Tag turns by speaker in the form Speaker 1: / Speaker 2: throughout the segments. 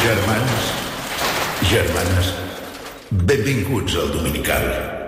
Speaker 1: Germans, germanes, benvinguts al Dominical.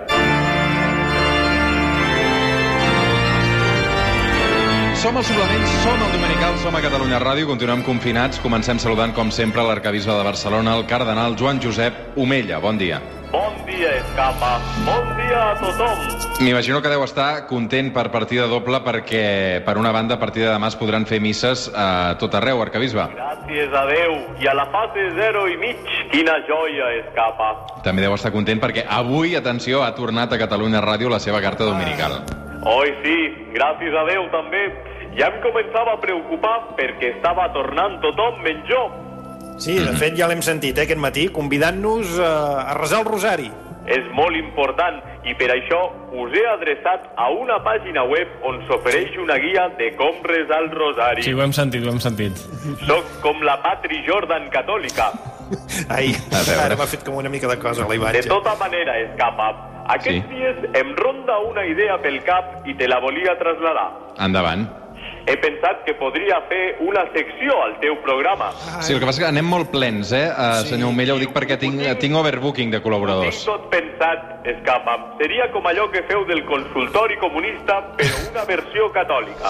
Speaker 2: Som al Suplement, som al Dominical, som a Catalunya Ràdio, continuem confinats. Comencem saludant, com sempre, l'arquebisbe de Barcelona, el cardenal Joan Josep Omella. Bon dia.
Speaker 3: Bon dia, Escapa. Bon dia a tothom.
Speaker 2: M'imagino que deu estar content per partida doble perquè, per una banda, a partir de demà es podran fer misses a tot arreu, arquebisbe.
Speaker 3: Gràcies a Déu. I a la fase 0 i mig, quina joia, Escapa.
Speaker 2: També deu estar content perquè avui, atenció, ha tornat a Catalunya Ràdio la seva carta dominical.
Speaker 3: Oi, sí, gràcies a Déu també. Ja em començava a preocupar perquè estava tornant tothom menys jo.
Speaker 4: Sí, de fet ja l'hem sentit aquest matí, convidant-nos a resar el rosari.
Speaker 3: És molt important i per això us he adreçat a una pàgina web on s'ofereix una guia de com resar el rosari.
Speaker 5: Sí, ho hem sentit.
Speaker 3: Soc com la Patri Jordan catòlica.
Speaker 4: Ai, ara m'ha fet com una mica de cosa la imatge.
Speaker 3: De tota manera, Escapa, aquests dies em ronda una idea pel cap i te la volia traslladar.
Speaker 2: Endavant.
Speaker 3: He pensat que podria fer una secció al teu programa.
Speaker 2: Sí, el que passa és que anem molt plens, senyor Omella, ho dic perquè tinc overbooking de col·laboradors.
Speaker 3: Tinc tot pensat, Escapa. Seria com allò que feu del consultori comunista, però una versió catòlica.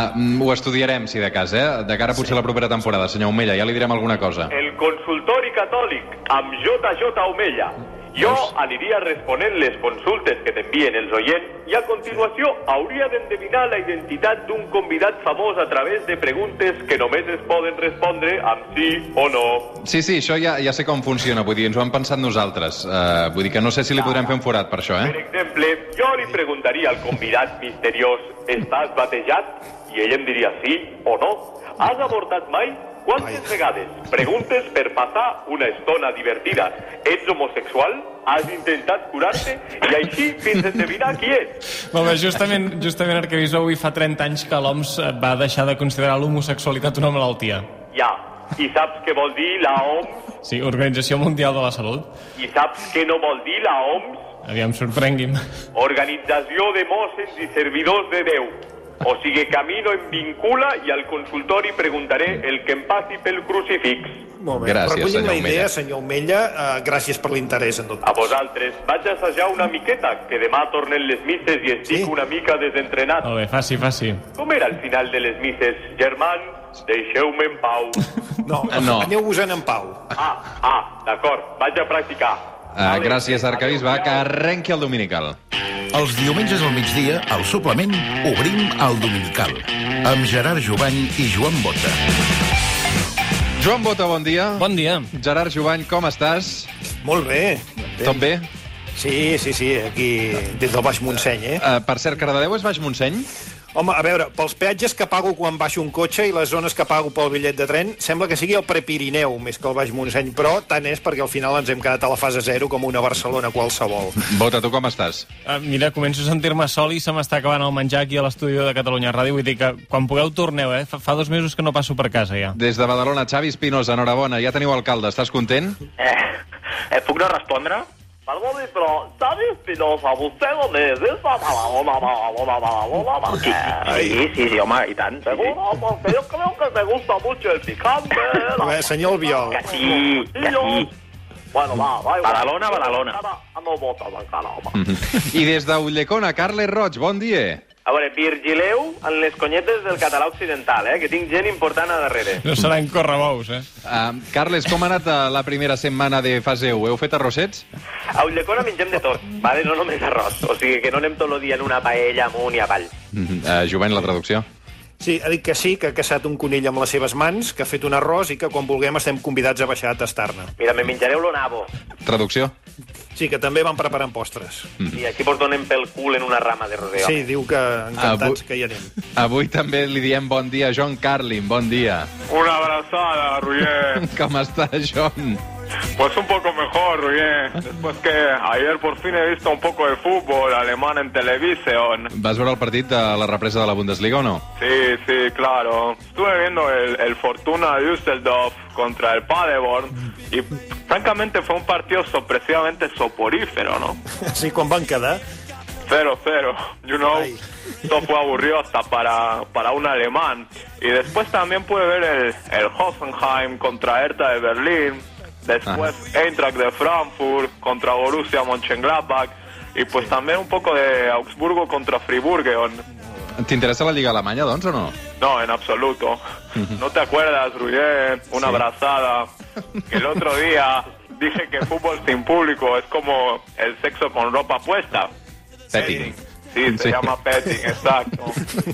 Speaker 2: Ho estudiarem, si de cas, de cara potser a la propera temporada, senyor Omella, ja li direm alguna cosa.
Speaker 3: El consultori catòlic, amb JJ Omella. Jo aniria responent les consultes que t'envien els oients i a continuació hauria d'endevinar la identitat d'un convidat famós a través de preguntes que només es poden respondre amb sí o no.
Speaker 2: Sí, això ja sé com funciona, vull dir, ens ho hem pensat nosaltres. Vull dir que no sé si li podrem fer un forat per això,
Speaker 3: Per exemple, jo li preguntaria al convidat misteriós: estàs batejat? I ell em diria sí o no. Has avortat mai? Quantes vegades? Preguntes per passar una estona divertida. Ets homosexual? Has intentat curar-te? I així fins a endevinar qui és.
Speaker 5: Molt bé, justament arquebisbe, avui fa 30 anys que l'OMS va deixar de considerar l'homosexualitat una malaltia.
Speaker 3: Ja, i saps què vol dir la OMS?
Speaker 5: Sí, Organització Mundial de la Salut.
Speaker 3: I saps què no vol dir la OMS?
Speaker 5: Aviam, sorprengui'm.
Speaker 3: Organització de mossens i servidors de Déu. O sigui que a mi no em vincula i al consultori preguntaré el que em passi pel crucifix.
Speaker 4: Molt bé.
Speaker 2: Gràcies,
Speaker 4: recollim
Speaker 2: senyor
Speaker 4: la idea,
Speaker 2: Omella.
Speaker 4: senyor Omella. Gràcies per l'interès, en tot
Speaker 3: A
Speaker 4: cas.
Speaker 3: vosaltres, vaig assajar una miqueta, que demà tornen les misses i estic una mica desentrenat.
Speaker 5: Molt bé, faci.
Speaker 3: Com era el final de les misses? Germans, deixeu-me en pau.
Speaker 4: No, aneu-vos-en en pau.
Speaker 3: D'acord, vaig a practicar.
Speaker 2: Gràcies, arquebisbe, que arrenqui el dominical.
Speaker 1: Els diumenges al migdia, al Suplement, obrim el Dominical. Amb Gerard Jovany i Joan Bota.
Speaker 2: Joan Bota, bon dia.
Speaker 5: Bon dia.
Speaker 2: Gerard Jovany, com estàs?
Speaker 4: Molt bé.
Speaker 2: Tot bé?
Speaker 4: Sí, aquí des del Baix Montseny,
Speaker 2: Per cert, Cardedeu és Baix Montseny?
Speaker 4: Home, a veure, pels peatges que pago quan baixo un cotxe i les zones que pago pel bitllet de tren, sembla que sigui el Prepirineu més que el Baix Montseny, però tant és perquè al final ens hem quedat a la fase 0 com una Barcelona qualsevol.
Speaker 2: Bota, tu com estàs?
Speaker 5: Mira, començo a sentir-me sol i se m'està acabant el menjar aquí a l'estudi de Catalunya Ràdio. Vull dir que quan pugueu torneu, Fa 2 mesos que no passo per casa, ja.
Speaker 2: Des de Badalona, Xavi Espinosa, enhorabona. Ja teniu alcalde, estàs content?
Speaker 3: Puc no respondre? Perdoni, però Xavi Espinosa, vostè on és? És de Badalona.
Speaker 6: Sí, home, i tant.
Speaker 3: Seguro, porque yo creo que te gusta mucho el picante.
Speaker 4: Senyor Albiol.
Speaker 6: Que sí.
Speaker 3: Bueno, va.
Speaker 6: Badalona.
Speaker 3: No votes encara, home.
Speaker 2: I des d'Ulldecona, Carles Roig, bon dia.
Speaker 3: A veure, virgileu en les conyetes del català occidental, que tinc gent important a darrere.
Speaker 5: No seran correbous,
Speaker 2: Carles, com ha anat la primera setmana de fase 1? Heu fet arrossets?
Speaker 3: A Ulldecona mengem de tot, vale? No només arròs. O sigui que no anem tot el dia en una paella amunt i avall.
Speaker 2: Jovent, la traducció?
Speaker 4: Sí, ha dit que sí, que ha caçat un conill amb les seves mans, que ha fet un arròs i que quan vulguem estem convidats a baixar a tastar-ne.
Speaker 3: Mira, me menjareu lo nabo.
Speaker 2: Traducció?
Speaker 4: Sí, que també van preparant postres.
Speaker 3: I aquí vos donem pel cul en una rama de rodeo.
Speaker 4: Sí, diu que encantats que hi anem.
Speaker 2: Avui també li diem bon dia a John Carlin, bon dia.
Speaker 7: Una abrazada, Roger.
Speaker 2: Com està, John?
Speaker 7: Pues un poco mejor, Roger. Después que ayer por fin he visto un poco de fútbol alemán en televisión.
Speaker 2: Vas veure el partit de la represa de la Bundesliga o no?
Speaker 7: Sí, claro. Estuve viendo el Fortuna Düsseldorf contra el Paderborn y francamente fue un partido sorpresivamente soporífero, ¿no?
Speaker 4: Sí, quan van quedar?
Speaker 7: 0-0. Esto fue aburrido hasta para un alemán. Y después también puede ver el Hoffenheim contra Hertha de Berlín. Después Eintracht de Frankfurt contra Borussia Mönchengladbach. Y pues también un poco de Augsburgo contra Friburgo.
Speaker 2: T'interessa la Lliga Alemanya, doncs, o no?
Speaker 7: No, en absoluto. ¿No te acuerdas, Ruyer? Una abrazada. Que el otro día dije que fútbol sin público es como el sexo con ropa puesta.
Speaker 2: Petting.
Speaker 7: Sí, se llama petting, exacto.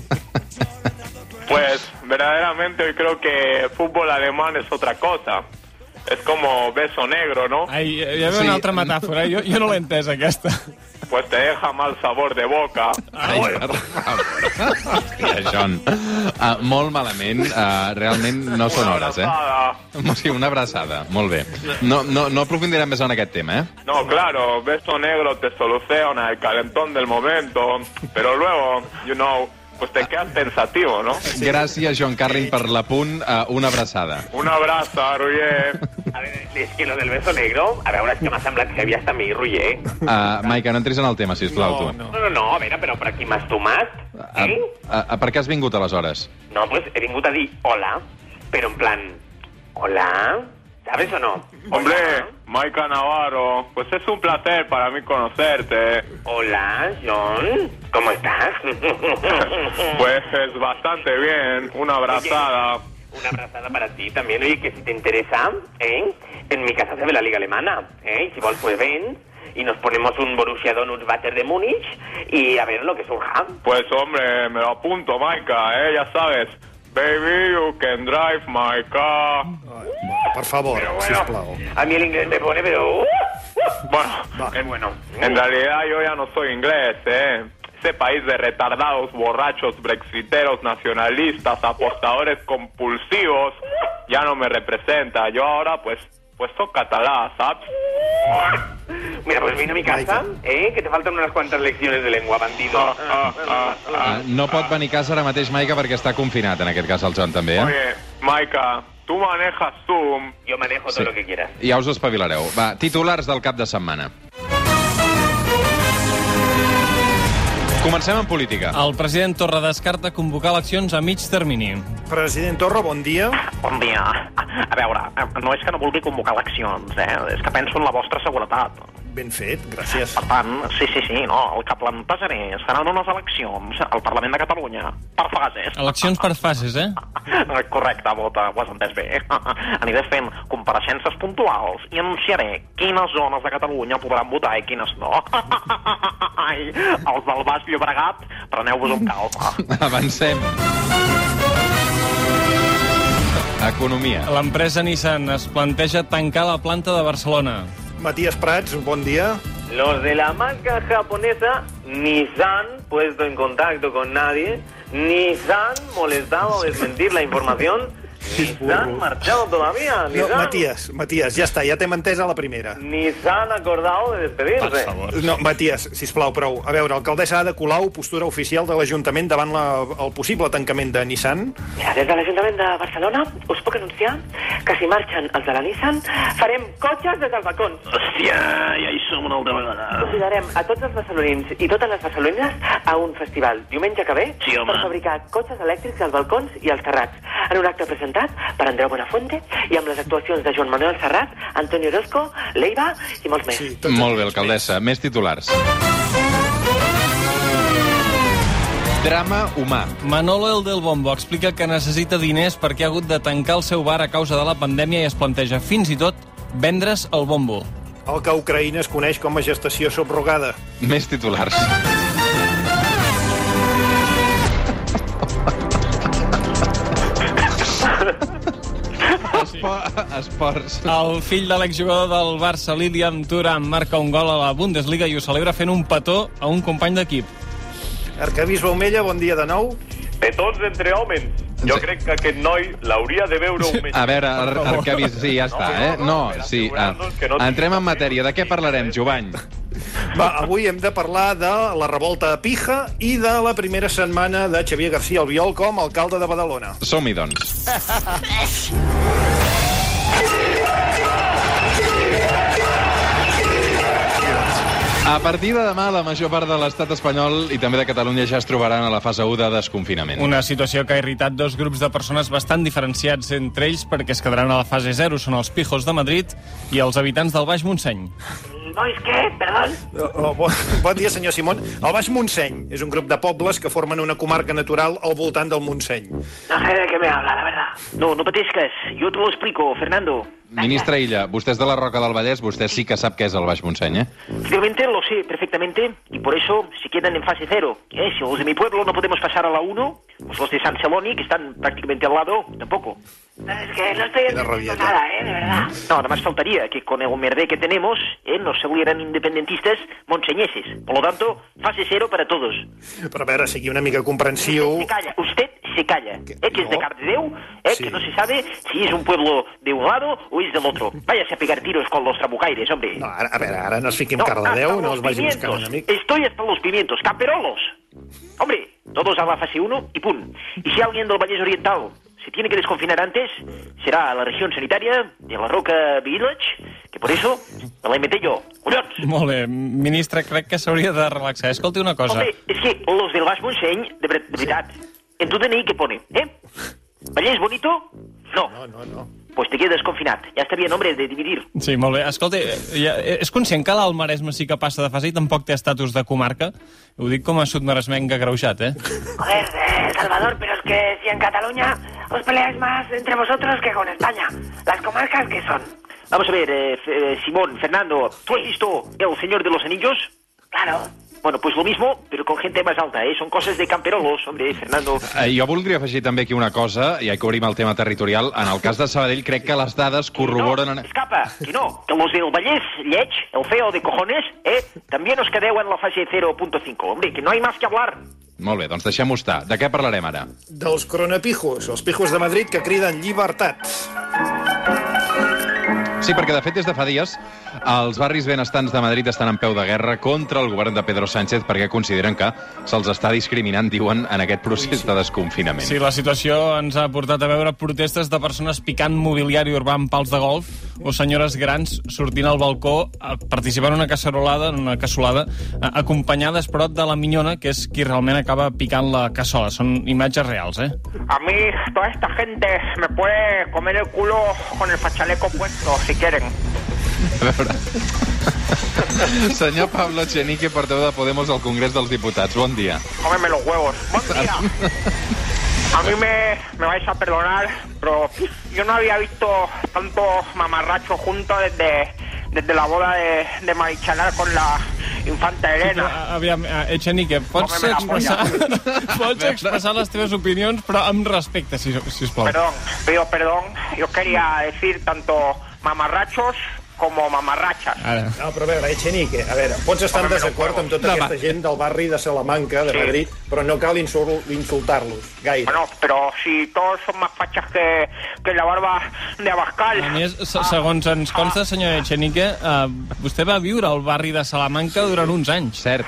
Speaker 7: Pues verdaderamente hoy creo que fútbol alemán es otra cosa. Es como beso negro, ¿no?
Speaker 5: Ai, hi havia una altra metàfora, jo no l'he entès, aquesta.
Speaker 7: Pues te deja mal sabor de boca.
Speaker 2: Ai, hòstia, John. Molt malament. Realment no són hores, Sí, una abraçada. Molt bé. No aprofundirem més en aquest tema,
Speaker 7: No, claro, beso negro te soluciona el calentón del momento, pero luego, pues te quedas pensativo, ¿no?
Speaker 2: Gràcies, Joan Carlin, per l'apunt. Una abraçada.
Speaker 7: Un abrazo, Roger.
Speaker 6: A veure, és que lo del beso negro, a veure, és que m'ha semblat que havies també, Roger.
Speaker 2: Maica, no entris en el tema, sisplau, tu.
Speaker 6: No, a veure, però per aquí m'has tomat,
Speaker 2: Per què has vingut, aleshores?
Speaker 6: No, pues he vingut a dir hola, però en plan, hola, ¿sabes o no?
Speaker 7: Hombre, Maica Navarro, pues es un placer para mí conocerte.
Speaker 6: Hola, John, ¿cómo estás?
Speaker 7: Pues bastante bien, una abrazada.
Speaker 6: Oye, una abrazada para ti también, oye, que si te interesa, en mi casa se ve la Liga Alemana, y si vols pues ven, y nos ponemos un Borussia Dortmund de Múnich, y a ver lo que surja.
Speaker 7: Pues hombre, me lo apunto, Maica, ya sabes. Baby, you can drive my car.
Speaker 4: Per favor, sisplau.
Speaker 6: A mí el inglés me pone, pero...
Speaker 7: Bueno, en realidad yo ya no soy inglés, Ese país de retardados, borrachos, brexiteros, nacionalistas, apostadores compulsivos, ya no me representa. Yo ahora, pues soy catalán, ¿sabes?
Speaker 6: Mira, pues vine a mi casa, que te faltan unas cuantas lecciones de lengua, bandido.
Speaker 2: No pot venir a casa ara mateix, Maica, perquè està confinat, en aquest cas, el Joan, també,
Speaker 7: Oye, Maica, tú manejas Zoom.
Speaker 6: Yo manejo todo lo que quieras.
Speaker 2: Ja us espavilareu. Va, titulars del cap de setmana. Comencem en política.
Speaker 5: El president Torra descarta convocar eleccions a mig termini.
Speaker 4: President Torra, bon dia.
Speaker 8: Bon dia. A veure, no és que no vulgui convocar eleccions, és que penso en la vostra seguretat.
Speaker 4: Ben fet, gràcies.
Speaker 8: Per tant, sí, no, el que plantejaré seran unes eleccions al Parlament de Catalunya per fases.
Speaker 5: Eleccions per fases,
Speaker 8: Correcte, Bota, ho has entès bé. Aniré fent compareixences puntuals i anunciaré quines zones de Catalunya podran votar i quines no. Ai, els del Baix Llobregat, preneu-vos un calma.
Speaker 2: Avancem. Economia.
Speaker 5: L'empresa Nissan es planteja tancar la planta de Barcelona.
Speaker 4: Matías Prats, bon dia.
Speaker 6: Los de la marca japonesa Nissan, puesto en contacto con nadie, Nissan molestado a desmentir la información, Nissan marchado todavía, Nissan.
Speaker 4: No, Matías, ja està, ja t'hem entès a la primera.
Speaker 6: Nissan acordado de despedirse.
Speaker 5: Per favor.
Speaker 4: No, Matías, sisplau, prou. A veure, alcaldessa Ada Colau, postura oficial de l'Ajuntament davant el possible tancament de Nissan.
Speaker 9: Mira, des de l'Ajuntament de Barcelona us puc anunciar que si marxen els de la Nissan farem cotxes des dels balcons.
Speaker 8: Hòstia, ja hi som una altra vegada.
Speaker 9: Convidarem a tots els barcelonins i totes les barcelonines a un festival diumenge que ve per fabricar cotxes elèctrics als balcons i als terrats en un acte presentat per Andreu Buenafuente i amb les actuacions de Joan Manuel Serrat, Antonio Orozco, Leiva i molts més.
Speaker 4: Sí,
Speaker 2: Molt bé, alcaldessa. Més titulars. Drama humà.
Speaker 5: Manolo el del Bombo explica que necessita diners perquè ha hagut de tancar el seu bar a causa de la pandèmia i es planteja fins i tot vendre's el bombo.
Speaker 4: El que a Ucraïna es coneix com a gestació subrogada.
Speaker 2: Més titulars. Esports.
Speaker 5: El fill de l'exjugador del Barça, Lilian Thuram, marca un gol a la Bundesliga i ho celebra fent un petó a un company d'equip.
Speaker 4: Arcabisbe Omella, bon dia de nou.
Speaker 3: Petons entre homes. Jo crec que aquest noi l'hauria de veure un metge.
Speaker 2: A veure, Arcabisbe, sí, ja està, No, sí. Entrem en matèria. De què parlarem, Jovany?
Speaker 4: Va, avui hem de parlar de la revolta a Pija i de la primera setmana de Xavier García Albiol com a alcalde de Badalona.
Speaker 2: Som-hi, doncs. A partir de demà, la major part de l'estat espanyol i també de Catalunya ja es trobaran a la fase 1 de desconfinament.
Speaker 5: Una situació que ha irritat dos grups de persones bastant diferenciats entre ells perquè es quedaran a la fase 0. Són els pijos de Madrid i els habitants del Baix Montseny.
Speaker 9: ¿Bois qué? Perdón.
Speaker 4: Bon dia, senyor Simón. El Baix Montseny és un grup de pobles que formen una comarca natural al voltant del Montseny.
Speaker 9: No sé de qué me habla, la verdad.
Speaker 8: No pateixes, jo te lo explico, Fernando.
Speaker 2: Ministre Illa, vostè és de la Roca del Vallès, vostè sí que sap què és el Baix Montseny,
Speaker 8: Realmente lo sé perfectamente y por eso se quedan en fase 0. Si los de mi pueblo no podemos pasar a la 1, pues los de San Celoni, que están prácticamente al lado, tampoco.
Speaker 9: Es que no estoy entendiendo nada, de verdad.
Speaker 8: No, nada más faltaría que con el merde que tenemos nos salieran independentistas monseñeses. Por lo tanto, fase 0 para todos.
Speaker 4: Però a veure, sigui una mica comprensiu...
Speaker 8: Usted se calla. Que es de Cardedeu,
Speaker 4: Sí.
Speaker 8: que no se sabe si es un pueblo de un lado o es del otro. Váyase a pegar tiros con los trabucaires, hombre.
Speaker 4: No, ara no es fiqui amb Cardedeu, no els vagi buscant enemic.
Speaker 8: Estoy hasta los pimientos, camperolos. Hombre, todos a la fase 1 y pum. Y si alguien del Vallès Oriental se tiene que desconfinar antes, será la región sanitaria de la Roca Village, que por eso me la inventé yo. ¡Collons!
Speaker 5: Molt bé, ministre, crec que s'hauria de relaxar. Escolti una cosa.
Speaker 8: Hombre, es que los del Baix Montseny, de verdad, en tu DNI, ¿qué pone? ¿Vallès bonito? No.
Speaker 4: No.
Speaker 8: Pues te quedas confinat. Ya está bien, hombre, de dividir.
Speaker 5: Sí, molt bé. Escolti, és conscient que l'Alt Maresme sí que passa de fase i tampoc té estatus de comarca? Ho dic com a sud-maresmenc agreujat,
Speaker 9: Joder, Salvador, pero es que si en Cataluña os peleáis más entre vosotros que con España. ¿Las comarcas qué son?
Speaker 8: Vamos a ver, Simón, Fernando, ¿tú has visto El Señor de los Anillos?
Speaker 9: Claro.
Speaker 8: Bueno, pues lo mismo, pero con gente más alta, Son cosas de camperolos, hombre, Fernando.
Speaker 2: Jo voldria afegir també aquí una cosa, ja que obrim el tema territorial. En el cas de Sabadell, crec que les dades corroboren...
Speaker 8: No, escapa, que no. Que los del Vallès, lleig, el feo de cojones, también os quedeu en la fase 0.5. Hombre, que no hay más que hablar.
Speaker 2: Molt bé, doncs deixem-ho estar. De què parlarem ara?
Speaker 4: Dels cronapijos, els pijos de Madrid que criden llibertat.
Speaker 2: Sí, perquè de fet des de fa dies els barris benestants de Madrid estan en peu de guerra contra el govern de Pedro Sánchez perquè consideren que se'ls està discriminant, diuen, en aquest procés de desconfinament.
Speaker 5: Sí, la situació ens ha portat a veure protestes de persones picant mobiliari urbà amb pals de golf o senyores grans sortint al balcó a participar en una cassolada, acompanyades, però, de la minyona, que és qui realment acaba picant la cassola. Són imatges reals,
Speaker 8: A mí, toda esta gente me puede comer el culo con el fachaleco puesto, si quieren.
Speaker 2: A veure... Senyor Pablo Echenique, portaveu de Podemos al Congrés dels Diputats. Bon dia.
Speaker 8: Cómeme los huevos. Buen día. A mí me vais a perdonar, pero yo no había visto tanto mamarracho junto desde la boda de Marichalar con la infanta Elena.
Speaker 5: Aviam, Echenique, pots expressar les teves opinions, però amb respecte, si us plau.
Speaker 8: Perdón. Yo quería decir tanto mamarrachos como mamarrachas.
Speaker 4: No, però a veure, Echenique, pots estar en desacord amb tota aquesta gent del barri de Salamanca, de Madrid, però no cal insultar-los gaire.
Speaker 8: Bueno, pero si todos son más fachas que la barba de Abascal.
Speaker 5: A més, segons ens consta, senyor Echenique, vostè va viure al barri de Salamanca durant uns anys.
Speaker 2: Cert.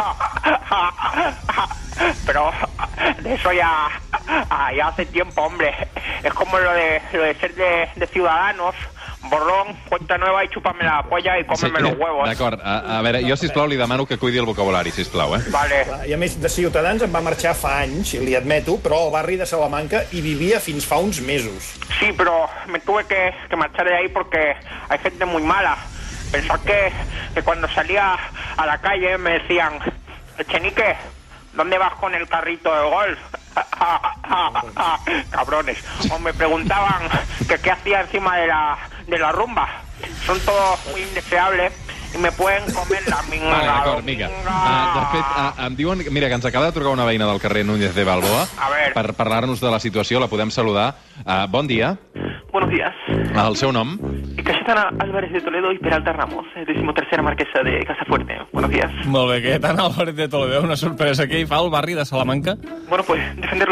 Speaker 8: Pero de eso ya hace tiempo, hombre. Es como lo de ser de Ciudadanos. Borrón, cuenta nueva y chúpame la polla i cómeme los huevos.
Speaker 2: D'acord, a veure, jo, sisplau, li demano que cuidi el vocabulari, sisplau,
Speaker 8: Vale.
Speaker 4: I a més, de Ciutadans en va marxar fa anys, li admeto, però al barri de Salamanca hi vivia fins fa uns mesos.
Speaker 8: Sí, pero me tuve que marchar de ahí porque hay gente muy mala. Pensar que cuando salía a la calle me decían, Echenique, ¿dónde vas con el carrito de golf? Cabrones. O me preguntaban que qué hacía encima de la rumba. Son todos muy indeseables i me pueden comer la minga.
Speaker 2: Vale, d'acord, Mica. De fet, em diuen... Mira, que ens acaba de trucar una veïna del carrer Núñez de Balboa per parlar-nos de la situació. La podem saludar. Bon dia.
Speaker 10: Buenos días.
Speaker 2: El seu nom?
Speaker 10: Cayetana Álvarez de Toledo y Peralta Ramos, 13ª marquesa de Casafuerte. Buenos días.
Speaker 5: Molt bé, Cayetana Álvarez de Toledo, una sorpresa. Què hi fa al barri de Salamanca?
Speaker 10: Bueno, pues defender los derechos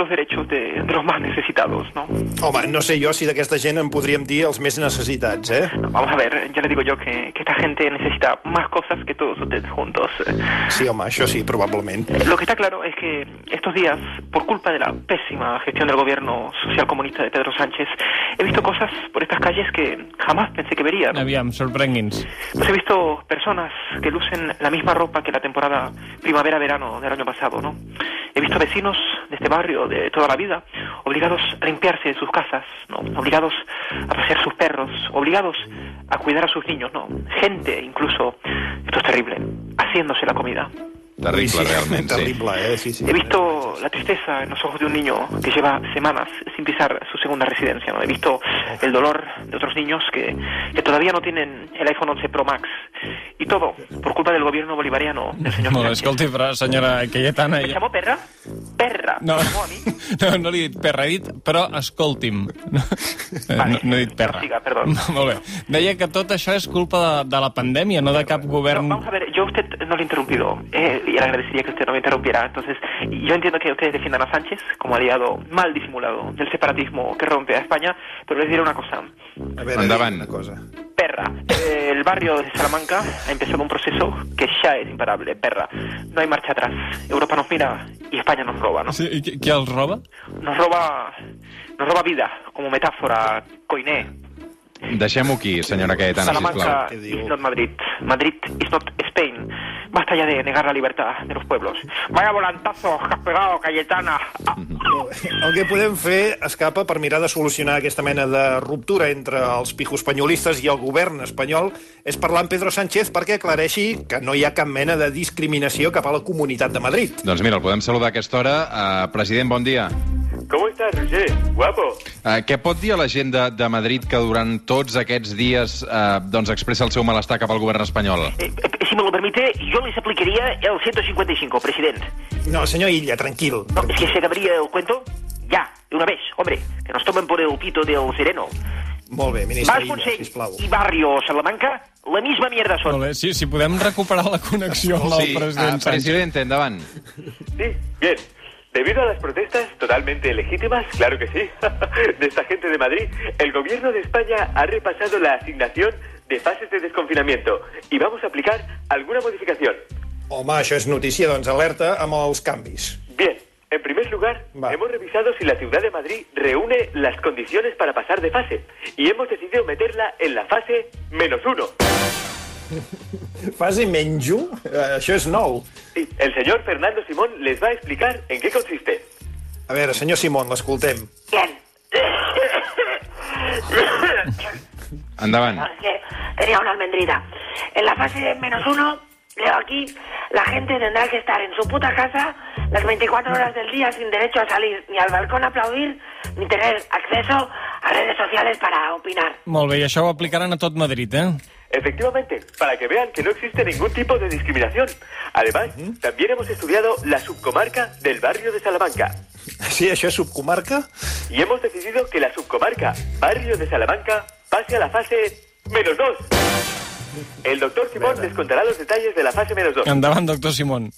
Speaker 10: de los más necesitados, ¿no?
Speaker 4: Home, no sé jo si d'aquesta gent en podríem dir els més necessitats, eh?
Speaker 10: No, vamos a ver, ya le digo yo que esta gente necesita más cosas que todos ustedes juntos.
Speaker 4: Sí, home, això sí, probablement.
Speaker 10: Lo que está claro es que estos días, por culpa de la pésima gestión del gobierno socialcomunista de Pedro Sánchez, he visto cosas por estas calles que jamás pensé que vería, ¿no?
Speaker 5: Aviam, sorprengui'ns.
Speaker 10: Pues he visto personas que lucen la misma ropa que la temporada primavera-verano del año pasado, ¿no? He visto vecinos de este barrio de toda la vida obligados a limpiarse sus casas, ¿no? Obligados a pasear sus perros, obligados a cuidar a sus niños, ¿no? Gente, incluso, esto es terrible, haciéndose la comida.
Speaker 2: Terrible, realment, sí.
Speaker 4: Terrible, sí, sí.
Speaker 10: He visto la tristeza en los ojos de un niño que lleva semanas sin pisar su segunda residencia, ¿no? He visto el dolor de otros niños que todavía no tienen el iPhone 11 Pro Max. Y todo por culpa del gobierno bolivariano del señor
Speaker 5: Molt bé,
Speaker 10: Sánchez.
Speaker 5: escolti, però, senyora Cayetana...
Speaker 10: ¿Me llamó perra? Perra.
Speaker 5: No,
Speaker 10: ¿Me llamó a mí?
Speaker 5: no li he dit perra, he dit, però escolti'm.
Speaker 10: Vale.
Speaker 5: No he dit perra.
Speaker 10: Siga, perdón.
Speaker 5: No, molt bé. Deia que tot això és culpa de la pandèmia, no de cap govern...
Speaker 10: No, vamos a ver, yo a usted no le he interrumpido y le agradecería que usted no me interrumpiera. Entonces, yo entiendo que ustedes defiendan a Sánchez como aliado mal disimulado del separatismo que rompe a España, pero les diré una cosa.
Speaker 4: A veure,
Speaker 2: Endavant.
Speaker 4: una cosa.
Speaker 10: Perra. El barrio de Salamanca ha empezado un proceso que ya es imparable. Perra. No hay marcha atrás. Europa nos mira y España nos roba, ¿no?
Speaker 5: Sí, i qui els roba?
Speaker 10: Nos roba vida, como metáfora, coiné.
Speaker 2: Deixem-ho aquí, senyora Cayetana,
Speaker 10: Salamanca
Speaker 2: sisplau.
Speaker 10: is not Madrid. Madrid is not Spain. Basta ya de negar la libertad de los pueblos. Vaya volantazo que has pegado, Cayetana.
Speaker 4: El que podem fer, Escapa, per mirar de solucionar aquesta mena de ruptura entre els pijospanyolistes i el govern espanyol, és parlar amb Pedro Sánchez perquè aclareixi que no hi ha cap mena de discriminació cap a la Comunitat de Madrid.
Speaker 2: Doncs mira, el podem saludar a aquesta hora. President, bon dia.
Speaker 3: ¿Cómo estás, Roger? Guapo.
Speaker 2: Què pot dir a la gent de Madrid que durant tots aquests dies doncs expressa el seu malestar cap al govern espanyol?
Speaker 10: Si me lo permite, yo les aplicaría el 155, presidente.
Speaker 4: No, senyor Illa, tranquil.
Speaker 10: No, es que se acabaría el cuento ya, de una vez, hombre, que nos tomen por el pito del sereno.
Speaker 4: Molt bé, ministre
Speaker 10: Mas
Speaker 4: Illa,
Speaker 10: Montseny
Speaker 4: sisplau.
Speaker 10: y Barrio Salamanca, la misma mierda son.
Speaker 5: Molt bé, sí, si podem recuperar la connexió amb el president Sánchez.
Speaker 2: Presidente, endavant.
Speaker 3: Sí, bien. Debido a las protestas totalmente legítimas, claro que sí, de esta gente de Madrid, el gobierno de España ha repasado la asignación de fases de desconfinamiento y vamos a aplicar alguna modificación.
Speaker 4: Home, això és notícia, doncs alerta amb els canvis.
Speaker 3: Bien, en primer lugar, hemos revisado si la ciudad de Madrid reúne las condiciones para pasar de fase y hemos decidido meterla en la fase -1.
Speaker 4: Fase menys 1? Això és nou.
Speaker 3: Sí, el señor Fernando Simón les va a explicar en qué consiste.
Speaker 4: A veure, senyor Simón, l'escoltem.
Speaker 11: Bien.
Speaker 2: Endavant.
Speaker 11: Es que tenía una almendrita. En la fase -1, leo aquí, la gente tendrá que estar en su puta casa las 24 horas del día sin derecho a salir ni al balcón a aplaudir ni tener acceso a redes sociales para opinar.
Speaker 5: Molt bé, i això ho aplicaran a tot Madrid, eh?
Speaker 3: Efectivamente, para que vean que no existe ningún tipo de discriminación. Además, también hemos estudiado la subcomarca del barrio de Salamanca.
Speaker 4: Sí, això és subcomarca?
Speaker 3: Y hemos decidido que la subcomarca barrio de Salamanca pase a la fase -2. El doctor Simón les contará los detalles de la fase -2.
Speaker 5: Endavant, doctor Simón.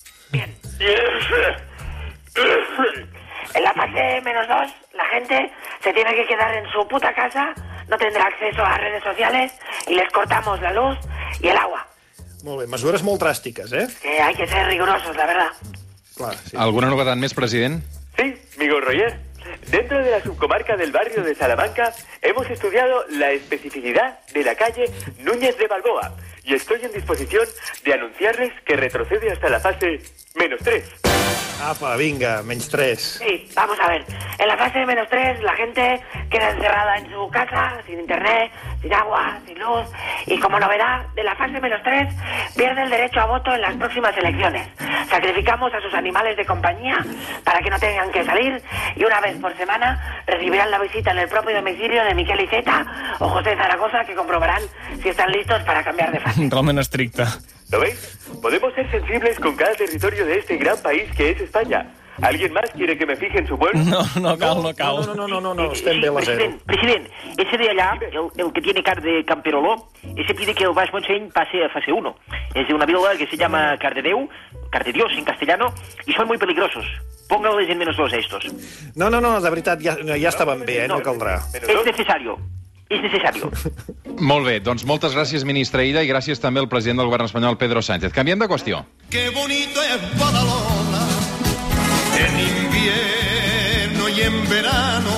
Speaker 11: En la fase -2, la gente se tiene que quedar en su puta casa, no tendrá acceso a redes sociales y les cortamos la luz y el agua.
Speaker 4: Molt bé, mesures molt dràstiques, eh?
Speaker 11: Que hay que ser rigurosos, la verdad.
Speaker 4: Clar, sí.
Speaker 2: Alguna novetat més, president?
Speaker 3: Sí, Miguel Roger. Dentro de la subcomarca del barrio de Salamanca hemos estudiado la especificidad de la calle Núñez de Balboa y estoy en disposición de anunciarles que retrocede hasta la fase -3.
Speaker 4: Apa, vinga, -3.
Speaker 11: Sí, vamos a ver. En la fase -3 la gente queda encerrada en su casa, sin internet, sin agua, sin luz. Y como novedad, de la fase -3 pierde el derecho a voto en las próximas elecciones. Sacrificamos a sus animales de compañía para que no tengan que salir y una vez por semana recibirán la visita en el propio domicilio de Miquel Iceta o José Zaragoza, que comprobarán si están listos para cambiar de fase.
Speaker 5: Realment estricte.
Speaker 3: ¿Lo veis? Podemos ser sensibles con cada territorio de este gran país que es España. ¿Alguien más quiere que me fije en su pueblo?
Speaker 5: No cal.
Speaker 4: No, estem bé a la zero.
Speaker 10: President, ese de allá, el que tiene cara de camperoló, ese pide que el Baix Montseny pase a fase 1. Es de una vila que se llama Cardedeu, Cardedios en castellano, y son muy peligrosos.
Speaker 8: Póngales en menos los estos.
Speaker 4: No, de veritat, ja estaven bé, no caldrà.
Speaker 8: Es necesario.
Speaker 2: Molt bé, doncs moltes gràcies, ministre Illa, i gràcies també al president del govern espanyol, Pedro Sánchez. Canviem de qüestió.
Speaker 12: Qué bonito es Badalona, en invierno y en verano,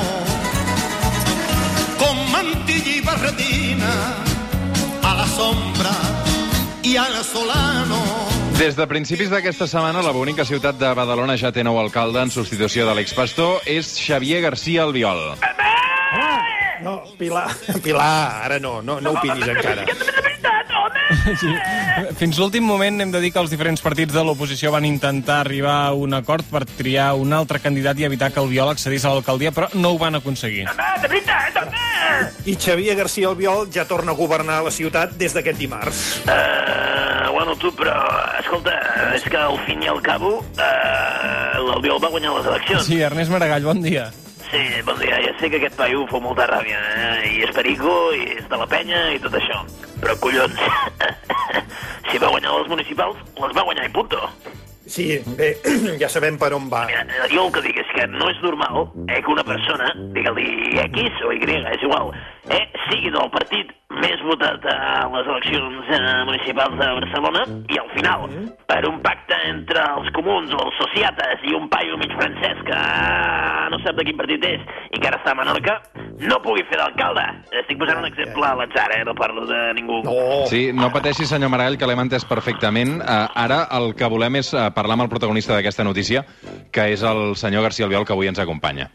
Speaker 12: con mantilla y barretina, a la sombra y al solano.
Speaker 2: Des de principis d'aquesta setmana, la bonica ciutat de Badalona ja té nou alcalde en substitució de l'expastor. És Xavier García Albiol.
Speaker 4: No, Pilar, ara no opinis encara.
Speaker 5: Sí. Fins l'últim moment hem de dir que els diferents partits de l'oposició van intentar arribar a un acord per triar un altre candidat i evitar que Albiol accedís a l'alcaldia, però no ho van aconseguir.
Speaker 4: I Xavier García Albiol ja torna a governar la ciutat des d'aquest dimarts.
Speaker 8: Bueno, tu, però, escolta, és que al fin i al cabo l'Albiol va guanyar les eleccions.
Speaker 5: Sí, Ernest Maragall, bon dia.
Speaker 8: Sí, bon dia, ja sé que aquest paio fa molta ràbia, i és perico, i és de la penya, i tot això. Però, collons, si va guanyar les municipals, les va guanyar i punto.
Speaker 4: Sí, bé, ja sabem per on va.
Speaker 8: Mira, jo el que dic és que no és normal que una persona, digue-li X o Y, és igual, sigui del partit més votat a les eleccions municipals de Barcelona i al final, per un pacte entre els comuns, els sociates i un paio mig francès que no sap de quin partit és i que ara està a Menorca, no pugui fer d'alcalde. Estic posant un exemple a l'atzar, no parlo de ningú.
Speaker 2: Sí, no pateixi, senyor Maragall, que l'hem entès perfectament. Ara el que volem és parlar amb el protagonista d'aquesta notícia, que és el senyor García Albiol, que avui ens acompanya.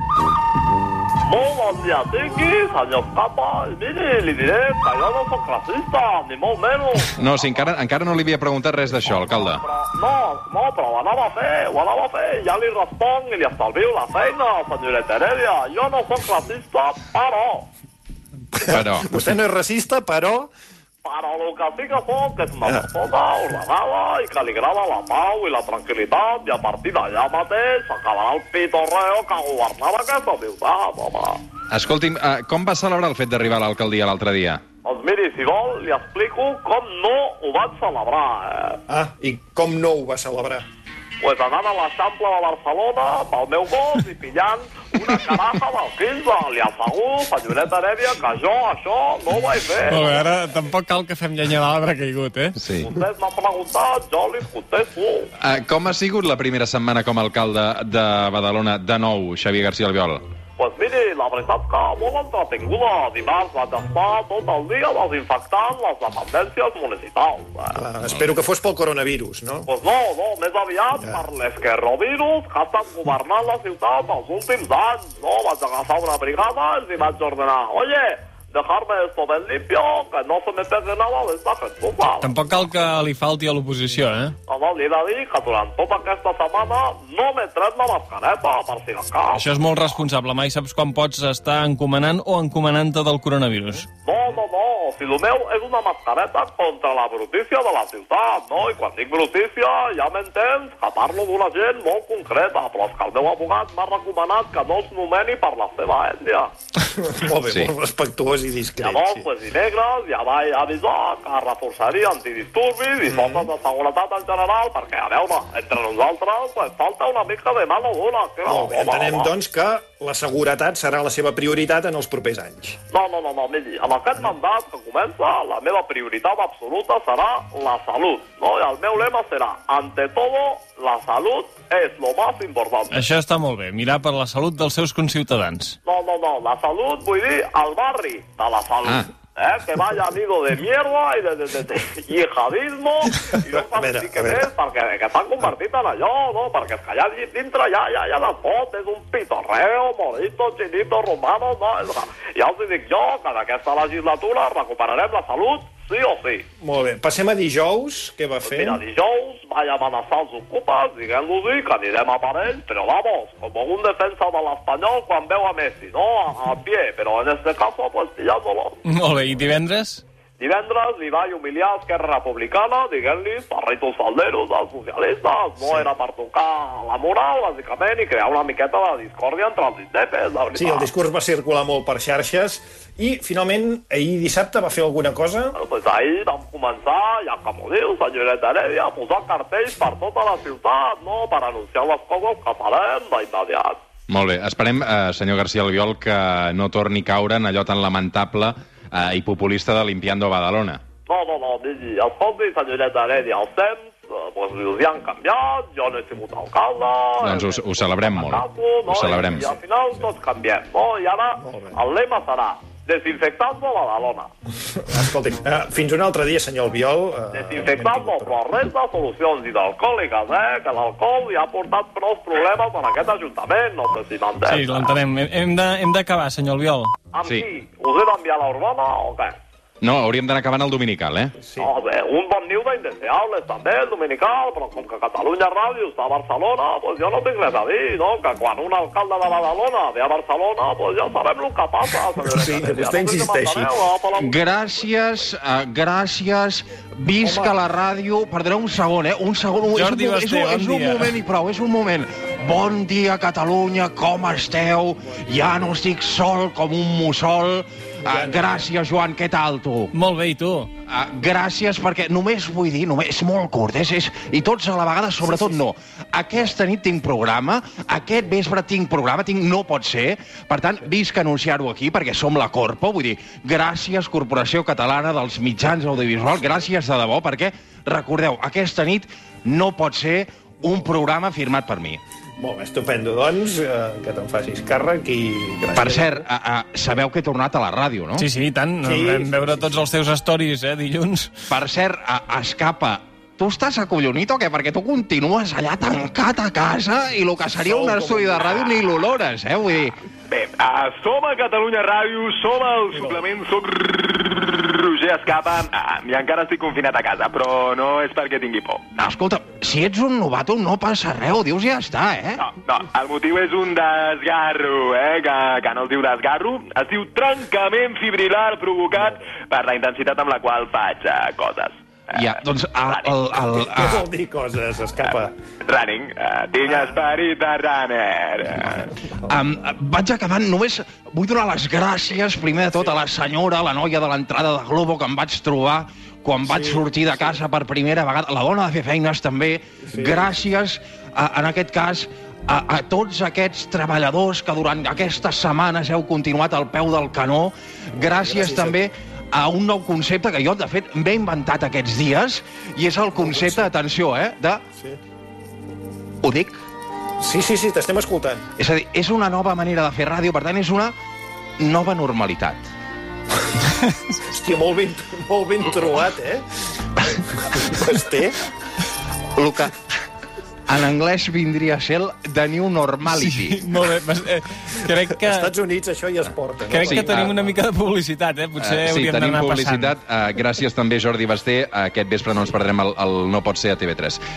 Speaker 3: Molt bon dia, Tiki, senyor Capa. Miri, li diré que jo no soc racista, ni molt menys.
Speaker 2: No, sí, encara no li havia preguntat res d'això, alcalde.
Speaker 3: Però ho anava a fer. Ja li responc i li estalvio la feina, senyoreta Heredia. Jo no soc racista, però...
Speaker 4: Vostè no és racista, però...
Speaker 3: Però el que sí que soc és una persona ordenada i que li agrada la pau i la tranquil·litat, i a partir d'allà mateix s'acabarà el pitorreo que governava aquesta ciutat, home.
Speaker 2: Escolti'm, com va celebrar el fet d'arribar a l'alcaldia l'altre dia?
Speaker 3: Doncs miri, si vol, li explico com no ho vaig celebrar,
Speaker 4: I com no ho va celebrar?
Speaker 3: Pues anant a l'Eixample de Barcelona pel meu gos i pillant una caraja del 15. Li asseguro, senyoreta Heredia, que jo això no ho vaig fer.
Speaker 5: Molt bé, ara tampoc cal que fem llenya de l'arbre caigut,
Speaker 2: Sí.
Speaker 3: Vostès m'han preguntat, jo li contesto.
Speaker 2: Com ha sigut la primera setmana com a alcalde de Badalona, de nou, Xavier García Albiol?
Speaker 3: Pues miri, la veritat que molt entretinguda. Dimarts vaig estar tot el dia desinfectant les dependències municipals.
Speaker 4: Espero que fos pel coronavirus, no?
Speaker 3: Pues no, més aviat per l'esquerrovirus que ha estat governant la ciutat els últims anys. No, vaig agafar una brigada i vaig ordenar, oye, dejarme esto ben limpio, que no se me pegue nada de esta gentuza.
Speaker 5: Tampoc cal que li falti a l'oposició,
Speaker 3: No, li he de dir que durant tota aquesta setmana no m'he tret la mascareta, per si de cas.
Speaker 5: Això és molt responsable. Mai saps quan pots estar encomanant o encomanant-te del coronavirus.
Speaker 3: No, si el meu és una mascareta contra la brutícia de la ciutat, no? I quan dic brutícia ja m'entens que parlo d'una gent molt concreta, però és que el meu abogat m'ha recomanat que no es nomeni per la seva ètnia.
Speaker 4: Molt bé, molt respectuós i discret.
Speaker 3: Llavors, pues, dimecres ja vaig avisar que reforçaria antidisturbis i forces de seguretat en general, perquè, a veure, entre nosaltres, pues, falta una mica de mano dura.
Speaker 4: Molt bé, entenem, doncs, que la seguretat serà la seva prioritat en els propers anys.
Speaker 3: No, miri, amb aquest mandat que comença, la meva prioritat absoluta serà la salut, no? I el meu lema serà, ante todo, la salut és lo más importante.
Speaker 5: Això està molt bé, mirar per la salut dels seus conciutadans.
Speaker 3: No, la salut vull dir al barri de la salut. Que vaya nido de mierda i de yihadismo i no saps què més, perquè s'han convertit en allò, no? Perquè és que allà dintre ja de tot és un pitorreo, morito, chinito, romano, no? Ja els dic jo que en aquesta legislatura recuperarem la salut sí o sí.
Speaker 4: Molt bé, passem a dijous, què va fer?
Speaker 3: Mira, dijous vaig amenaçar els ocupes dient-los que anirem a parell, però vamos, com un defensa de l'Espanyol quan veu a Messi, no? A pie, però en este caso, pues pillándolo.
Speaker 5: Molt bé, i divendres?
Speaker 3: Divendres li vaig humiliar a Esquerra Republicana dient-li parritos falderos als socialistes. No era per tocar la moral, bàsicament, i crear una miqueta de discòrdia entre els indepes, la veritat.
Speaker 4: Sí, el discurs va circular molt per xarxes i, finalment, ahir dissabte va fer alguna cosa?
Speaker 3: Pues ahir vam començar, ja com ho diu, senyoreta Heredia, a posar cartells per tota la ciutat, no?, per anunciar les coses que farem d'immediat.
Speaker 2: Molt bé. Esperem, senyor García Albiol, que no torni a caure en allò tan lamentable i populista de Limpiando Badalona.
Speaker 3: No, miri, escolti, senyoreta Heredia, els temps doncs ja han canviat, jo no he sigut alcalde...
Speaker 2: Doncs ho celebrem molt, ho celebrem.
Speaker 3: I al final tots canviem, no? I ara el lema serà desinfectando Badalona.
Speaker 4: Escolti, fins un altre dia, senyor Albiol...
Speaker 3: Desinfectando, però res de solucions hidroalcohòliques, que l'alcohol ja ha portat prou problemes en aquest ajuntament, no sé si m'entén.
Speaker 5: Sí, l'entenem. Hem d'acabar, senyor Albiol.
Speaker 3: Amb qui? Us he d'enviar a la Urbana o què?
Speaker 2: No, hauríem d'anar acabant el dominical,
Speaker 4: Sí.
Speaker 3: No, bé, un bon niu d'indeseables també, el dominical, però com que Catalunya Ràdio està a Barcelona, doncs jo no tinc res a dir, no? Que quan un alcalde de Badalona ve a Barcelona, doncs ja sabem el que passa.
Speaker 4: Sí, que vostè insisteixi.
Speaker 13: Gràcies, visca la ràdio... Perdoneu un segon, un segon.
Speaker 5: Jordi Basté, bon dia.
Speaker 13: És un moment i prou, és un moment. Bon dia, Catalunya, com esteu? Ja no estic sol com un mussol. Gràcies, Joan, què tal, tu?
Speaker 5: Molt bé, i tu?
Speaker 13: Gràcies, perquè només vull dir, és molt curt, i tots a la vegada, sobretot no. Aquesta nit tinc programa, aquest vespre tinc programa, no pot ser, per tant, visc anunciar-ho aquí, perquè som la Corpo, vull dir, gràcies, Corporació Catalana dels Mitjans Audiovisuals, gràcies de debò, perquè, recordeu, aquesta nit no pot ser un programa firmat per mi.
Speaker 4: Molt bé, estupendo, doncs, que te'n facis càrrec i... Gràcies.
Speaker 13: Per cert, sabeu que he tornat a la ràdio, no?
Speaker 5: Sí, i tant. Vam veure tots els teus stories, dilluns.
Speaker 13: Per cert, Escapa, tu estàs acollonit o què? Perquè tu continues allà tancat a casa i el que seria un estudi de ràdio ni l'olores, vull dir...
Speaker 7: Bé, som a Catalunya Ràdio, som al suplement, soc Roger Escapa, i encara estic confinat a casa, però no és perquè tingui por.
Speaker 13: No. Escolta, si ets un novato no passa res, ho dius i ja està,
Speaker 7: No, el motiu és un desgarro, que no es diu desgarro, es diu trencament fibrilar provocat per la intensitat amb la qual faig coses.
Speaker 13: Ja, doncs...
Speaker 4: Què vol dir coses, Escapa?
Speaker 7: Running. Tinc esperit de runner.
Speaker 13: Vaig acabant, només vull donar les gràcies, primer de tot, a la senyora, la noia de l'entrada de Globo, que em vaig trobar quan vaig sortir de casa per primera vegada. La dona de fer feines, també. Gràcies, en aquest cas, a tots aquests treballadors que durant aquestes setmanes heu continuat al peu del canó. Gràcies també a un nou concepte que jo, de fet, m'he inventat aquests dies, i és el concepte, atenció, de... Ho dic?
Speaker 4: Sí, t'estem escoltant.
Speaker 13: És a dir, és una nova manera de fer ràdio, per tant, és una nova normalitat.
Speaker 4: Hòstia, molt ben trobat, Basté?
Speaker 13: El que en anglès vindria a ser the new normality.
Speaker 5: Sí, molt bé. Crec que...
Speaker 4: Als Estats Units això ja es porta.
Speaker 5: Crec que tenim una mica de publicitat, Potser hauríem d'anar passant.
Speaker 2: Sí, tenim publicitat. Gràcies també, Jordi Basté. Aquest vespre no ens perdrem el No pot ser a TV3.